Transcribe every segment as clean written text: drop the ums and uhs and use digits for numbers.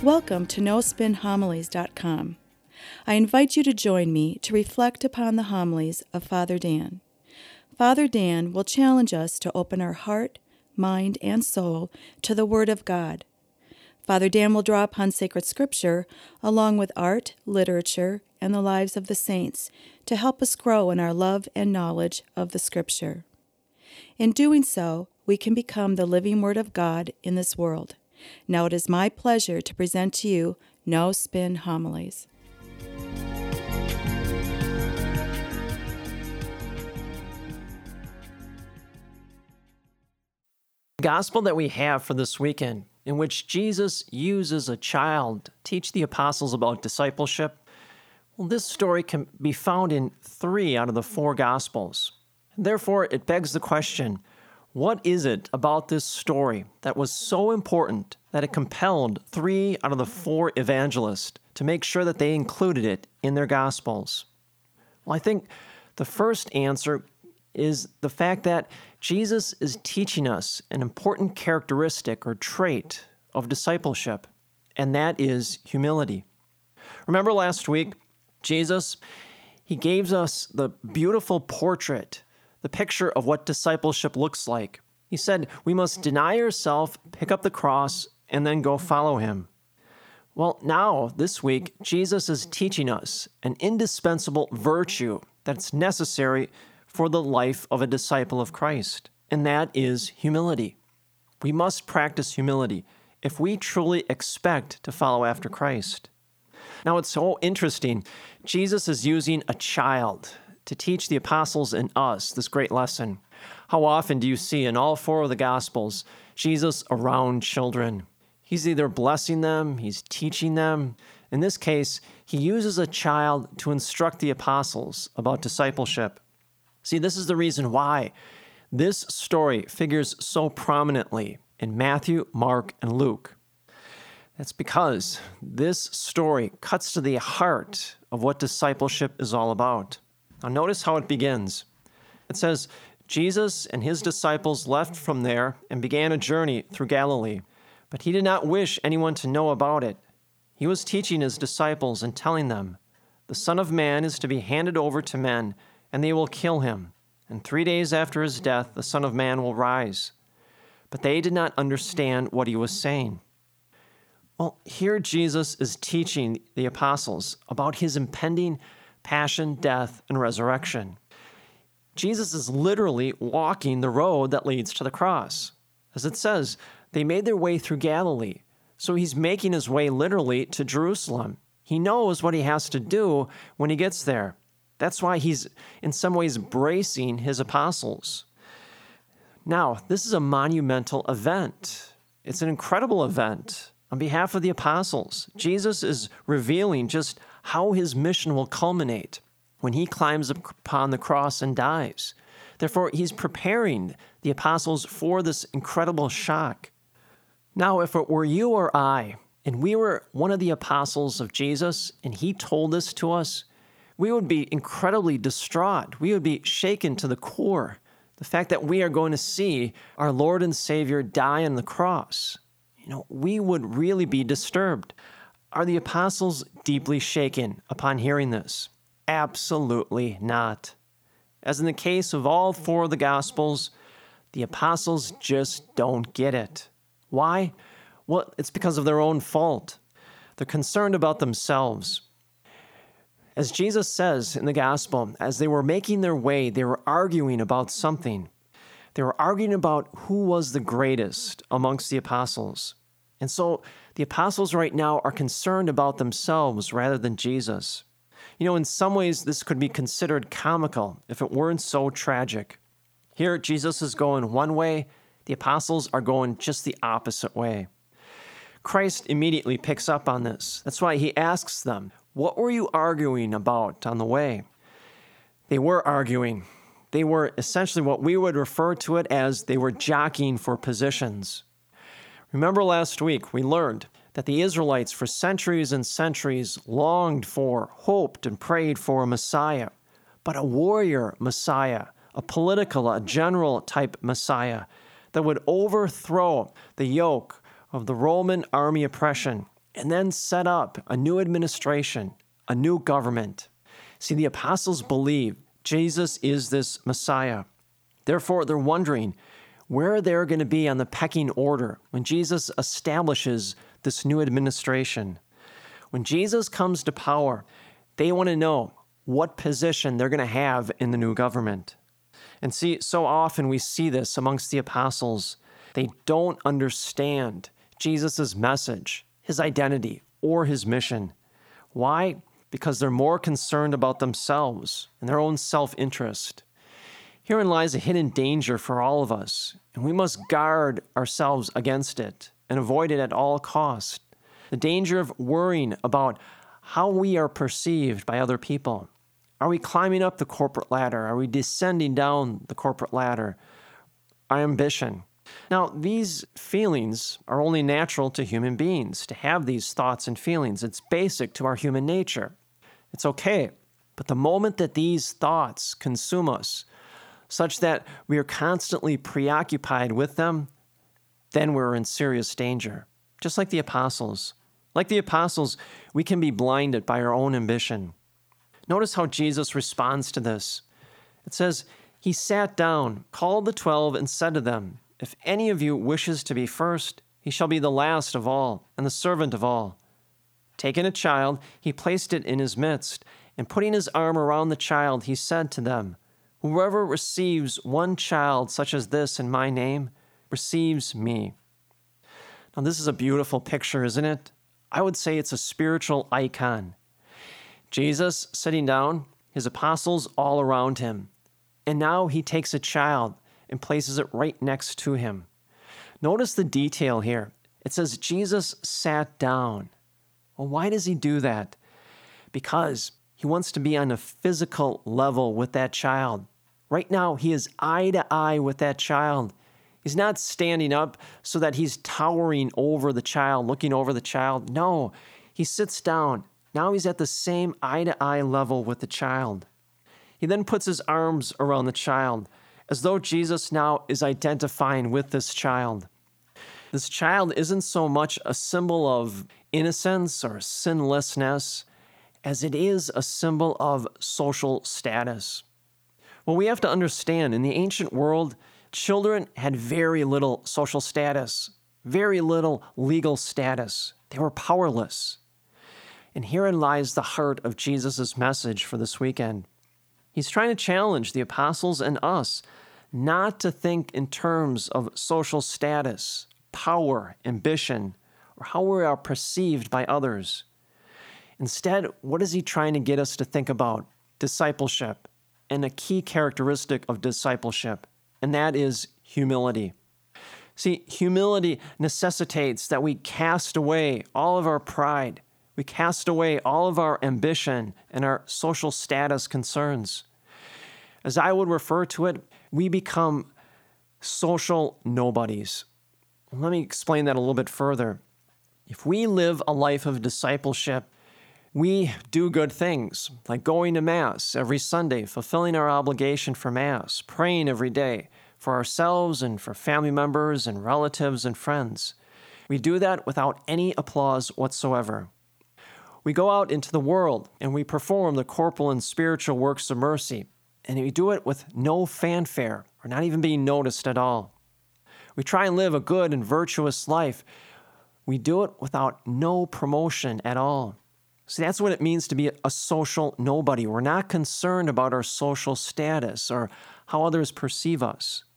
Welcome to NoSpinHomilies.com. I invite you to join me to reflect upon the homilies of Father Dan. Father Dan will challenge us to open our heart, mind, and soul to the Word of God. Father Dan will draw upon sacred scripture along with art, literature, and the lives of the saints to help us grow in our love and knowledge of the scripture. In doing so, we can become the living Word of God in this world. Now it is my pleasure to present to you No Spin Homilies. The gospel that we have for this weekend, in which Jesus uses a child to teach the apostles about discipleship, well, this story can be found in 3 out of the 4 gospels. Therefore, it begs the question, what is it about this story that was so important that it compelled 3 out of the 4 evangelists to make sure that they included it in their gospels? Well, I think the first answer is the fact that Jesus is teaching us an important characteristic or trait of discipleship, and that is humility. Remember last week, Jesus, he gave us the beautiful portrait, the picture of what discipleship looks like. He said, we must deny ourselves, pick up the cross, and then go follow him. Well, now, this week, Jesus is teaching us an indispensable virtue that's necessary for the life of a disciple of Christ, and that is humility. We must practice humility if we truly expect to follow after Christ. Now, it's so interesting. Jesus is using a child to teach the apostles and us this great lesson. How often do you see in all 4 of the Gospels Jesus around children? He's either blessing them, he's teaching them. In this case, he uses a child to instruct the apostles about discipleship. See, this is the reason why this story figures so prominently in Matthew, Mark, and Luke. That's because this story cuts to the heart of what discipleship is all about. Now notice how it begins. It says, Jesus and his disciples left from there and began a journey through Galilee, but he did not wish anyone to know about it. He was teaching his disciples and telling them, the Son of Man is to be handed over to men, and they will kill him. And 3 days after his death, the Son of Man will rise. But they did not understand what he was saying. Well, here Jesus is teaching the apostles about his impending passion, death, and resurrection. Jesus is literally walking the road that leads to the cross. As it says, they made their way through Galilee. So he's making his way literally to Jerusalem. He knows what he has to do when he gets there. That's why he's in some ways bracing his apostles. Now, this is a monumental event. It's an incredible event. On behalf of the apostles, Jesus is revealing just how his mission will culminate when he climbs upon the cross and dies. Therefore, he's preparing the apostles for this incredible shock. Now, if it were you or I, and we were one of the apostles of Jesus, and he told this to us, we would be incredibly distraught. We would be shaken to the core. The fact that we are going to see our Lord and Savior die on the cross. We would really be disturbed. Are the apostles deeply shaken upon hearing this? Absolutely not. As in the case of all 4 of the Gospels, the apostles just don't get it. Why? Well, it's because of their own fault. They're concerned about themselves. As Jesus says in the Gospel, as they were making their way, they were arguing about something. They were arguing about who was the greatest amongst the apostles. And so the apostles right now are concerned about themselves rather than Jesus. In some ways, this could be considered comical if it weren't so tragic. Here, Jesus is going one way, the apostles are going just the opposite way. Christ immediately picks up on this. That's why he asks them, what were you arguing about on the way? They were arguing. They were essentially what we would refer to it as they were jockeying for positions. Remember last week we learned that the Israelites for centuries and centuries longed for, hoped, and prayed for a Messiah, but a warrior Messiah, a political, a general type Messiah that would overthrow the yoke of the Roman army oppression and then set up a new administration, a new government. See, the apostles believe Jesus is this Messiah. Therefore, they're wondering where they're going to be on the pecking order when Jesus establishes this new administration. When Jesus comes to power, they want to know what position they're going to have in the new government. And see, so often we see this amongst the apostles. They don't understand Jesus' message, his identity, or his mission. Why? Because they're more concerned about themselves and their own self-interest. Herein lies a hidden danger for all of us, and we must guard ourselves against it and avoid it at all costs. The danger of worrying about how we are perceived by other people. Are we climbing up the corporate ladder? Are we descending down the corporate ladder? Our ambition. Now, these feelings are only natural to human beings, to have these thoughts and feelings. It's basic to our human nature. It's okay. But the moment that these thoughts consume us, such that we are constantly preoccupied with them, then we're in serious danger. Just like the apostles. Like the apostles, we can be blinded by our own ambition. Notice how Jesus responds to this. It says, he sat down, called the 12, and said to them, if any of you wishes to be first, he shall be the last of all, and the servant of all. Taking a child, he placed it in his midst, and putting his arm around the child, he said to them, whoever receives one child such as this in my name, receives me. Now this is a beautiful picture, isn't it? I would say it's a spiritual icon. Jesus sitting down, his apostles all around him, and now he takes a child and places it right next to him. Notice the detail here. It says Jesus sat down. Well, why does he do that? Because he wants to be on a physical level with that child. Right now, he is eye to eye with that child. He's not standing up so that he's towering over the child, looking over the child. No, he sits down. Now he's at the same eye to eye level with the child. He then puts his arms around the child, as though Jesus now is identifying with this child. This child isn't so much a symbol of innocence or sinlessness as it is a symbol of social status. Well, we have to understand, in the ancient world, children had very little social status, very little legal status. They were powerless. And herein lies the heart of Jesus' message for this weekend. He's trying to challenge the apostles and us not to think in terms of social status, power, ambition, or how we are perceived by others. Instead, what is he trying to get us to think about? Discipleship, and a key characteristic of discipleship, and that is humility. See, humility necessitates that we cast away all of our pride. We cast away all of our ambition and our social status concerns. As I would refer to it, we become social nobodies. Let me explain that a little bit further. If we live a life of discipleship, we do good things, like going to Mass every Sunday, fulfilling our obligation for Mass, praying every day for ourselves and for family members and relatives and friends. We do that without any applause whatsoever. We go out into the world and we perform the corporal and spiritual works of mercy, and we do it with no fanfare or not even being noticed at all. We try and live a good and virtuous life. We do it without no promotion at all. See, that's what it means to be a social nobody. We're not concerned about our social status or how others perceive us.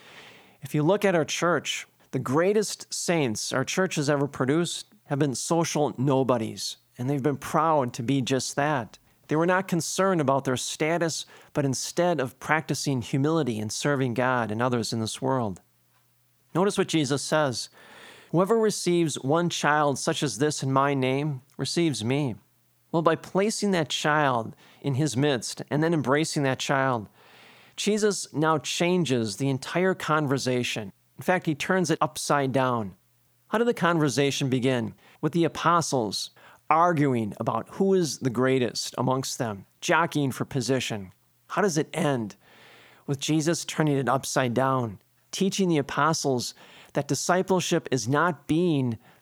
If you look at our church, the greatest saints our church has ever produced have been social nobodies, and they've been proud to be just that. They were not concerned about their status, but instead of practicing humility and serving God and others in this world. Notice what Jesus says. Whoever receives one child such as this in my name receives me. Well, by placing that child in his midst and then embracing that child, Jesus now changes the entire conversation. In fact, he turns it upside down. How did the conversation begin? With the apostles arguing about who is the greatest amongst them, jockeying for position. How does it end? With Jesus turning it upside down, teaching the apostles that discipleship is not being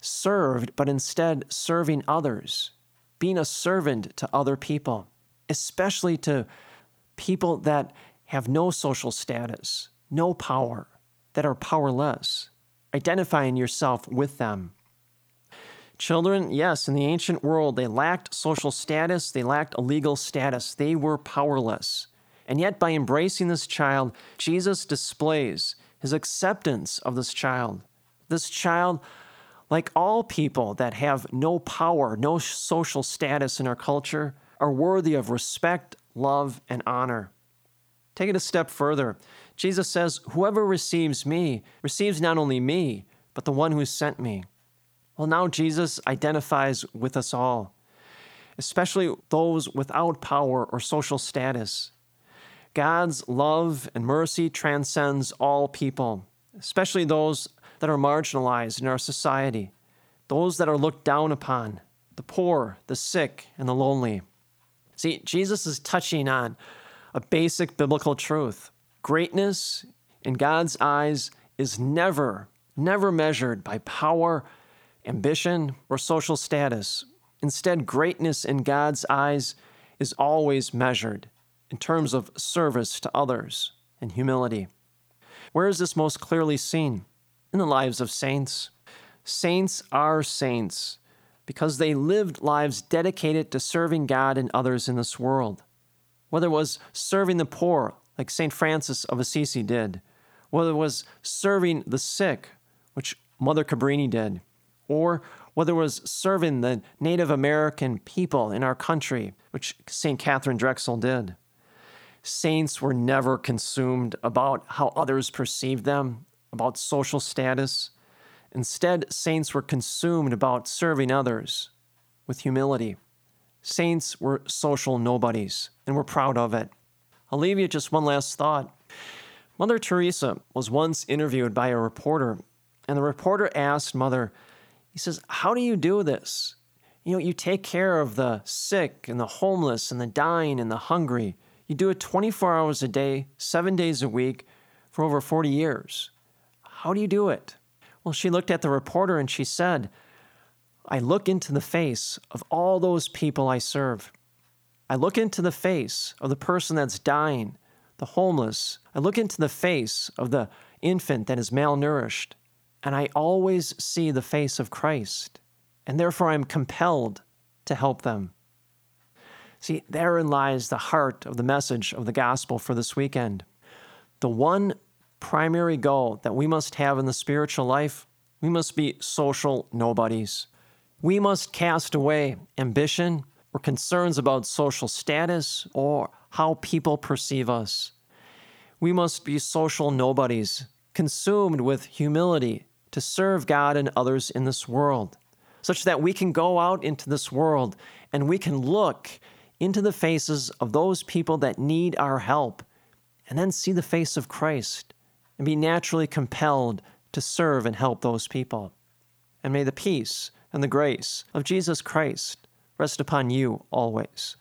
served, but instead serving others, being a servant to other people, especially to people that have no social status, no power, that are powerless, identifying yourself with them. Children, yes, in the ancient world, they lacked social status, they lacked a legal status, they were powerless. And yet, by embracing this child, Jesus displays his acceptance of this child. This child, like all people that have no power, no social status in our culture, are worthy of respect, love, and honor. Take it a step further. Jesus says, "Whoever receives me receives not only me, but the one who sent me." Well, now Jesus identifies with us all, especially those without power or social status. God's love and mercy transcends all people, especially those that are marginalized in our society, those that are looked down upon, the poor, the sick, and the lonely. See, Jesus is touching on a basic biblical truth. Greatness in God's eyes is never measured by power, ambition, or social status. Instead, greatness in God's eyes is always measured in terms of service to others and humility. Where is this most clearly seen? In the lives of saints. Saints are saints because they lived lives dedicated to serving God and others in this world. Whether it was serving the poor, like St. Francis of Assisi did, whether it was serving the sick, which Mother Cabrini did, or whether it was serving the Native American people in our country, which St. Catherine Drexel did. Saints were never consumed about how others perceived them, about social status. Instead, saints were consumed about serving others with humility. Saints were social nobodies, and we're proud of it. I'll leave you just one last thought. Mother Teresa was once interviewed by a reporter, and the reporter asked Mother, he says, "How do you do this? You take care of the sick and the homeless and the dying and the hungry. You do it 24 hours a day, 7 days a week for over 40 years. How do you do it?" Well, she looked at the reporter and she said, "I look into the face of all those people I serve. I look into the face of the person that's dying, the homeless. I look into the face of the infant that is malnourished. And I always see the face of Christ, and therefore I'm compelled to help them." See, therein lies the heart of the message of the gospel for this weekend. The one primary goal that we must have in the spiritual life, we must be social nobodies. We must cast away ambition or concerns about social status or how people perceive us. We must be social nobodies, consumed with humility, to serve God and others in this world, such that we can go out into this world and we can look into the faces of those people that need our help and then see the face of Christ and be naturally compelled to serve and help those people. And may the peace and the grace of Jesus Christ rest upon you always.